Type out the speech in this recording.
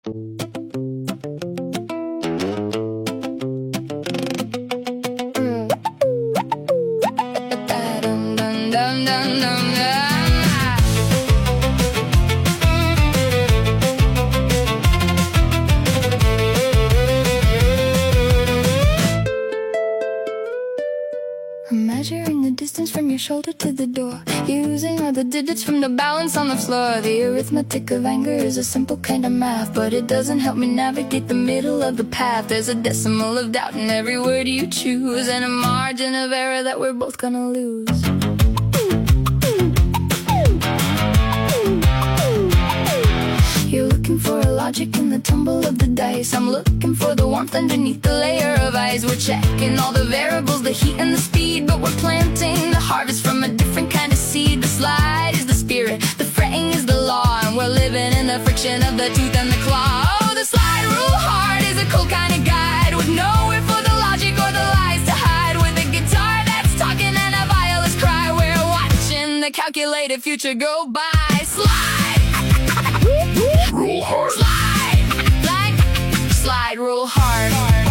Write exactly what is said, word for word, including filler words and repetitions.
I'm measuring the distance from your shoulder to the door, using all the digits from the balance on the floor. The arithmetic of anger is a simple kind of math, but it doesn't help me navigate the middle of the path. There's a decimal of doubt in every word you choose, and a margin of error that we're both gonna lose. You're looking for a logic in the tumble of the dice. I'm looking for the warmth underneath the layer of ice. We're checking all the variables, the heat and the speed, but we're planting the harvest from a different kind of seed. The slide is the spirit, the fretting is the law, and we're living in the friction of the tooth and the claw. Oh, the slide rule hard is a cool kind of guide, with nowhere for the logic or the lies to hide. With a guitar that's talking and a violence cry, we're watching the calculated future go by. Slide rule hard. Slide, slide, slide, rule hard.